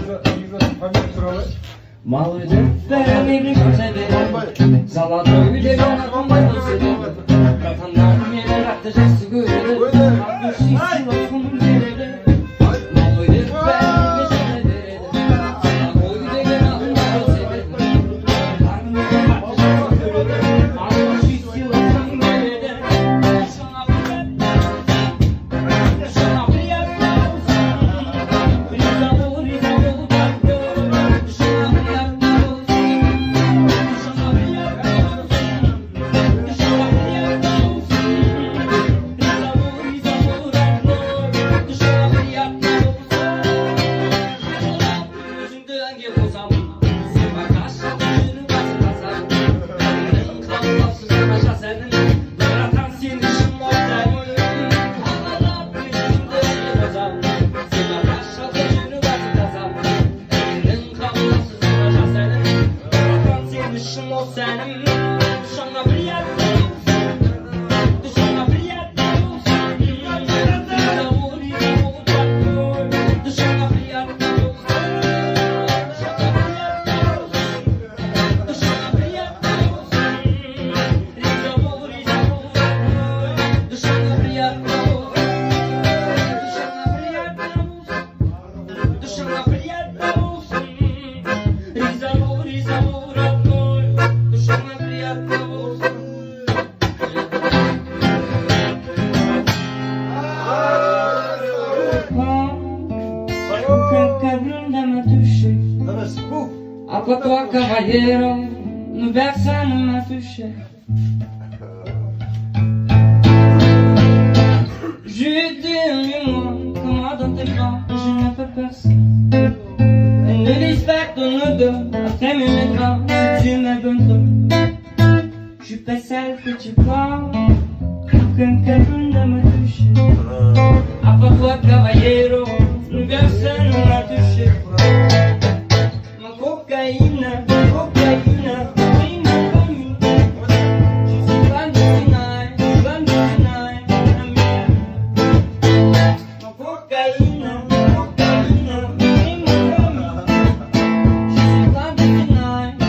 Mały dziewczę, nie gryź siebie. Załatwił mi tego na kombajn do siebie. Bratan na mnie, raty, że się góry. A duszy siła swą dziewię. Mały dziewczę, nie gryź siebie. Załatwił mi tego na kombajn do siebie. Bratan na mnie, raty, że się góry. A duszy siła swą dziewię. A quoi toi, caballero, personne ne m'a touché. J'ai dit moi, comment dans tes bras, je n'ai pas personne. Elle ne respecte ton odeur, après mes bras, si tu m'abandonnes. Je suis pas celle que tu crois, quelqu'un ne m'a touché. A quoi toi, caballero, personne ne m'a touché. Cocaïna, cocaïna, oui mon ami. Je suis fan de tonight, ma cocaïna, cocaïna, oui mon ami. Je suis fan de tonight,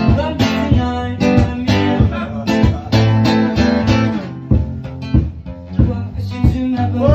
toi, si tu m'abandonnes.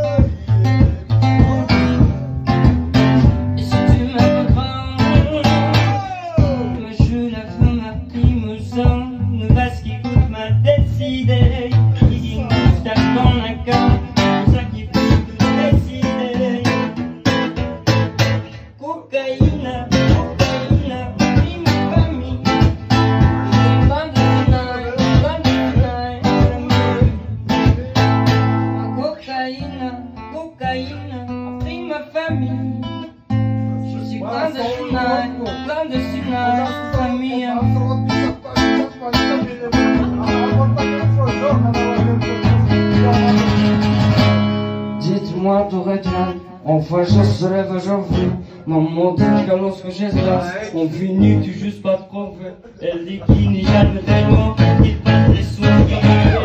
Je suis plein de Sinaï, famille. Dites-moi tout retard, enfin je serai aujourd'hui. Maman dit que lorsque j'espace, on finit tout juste pas de trouver. Elle dit qu'il n'y a jamais tellement, il passe les souvenirs.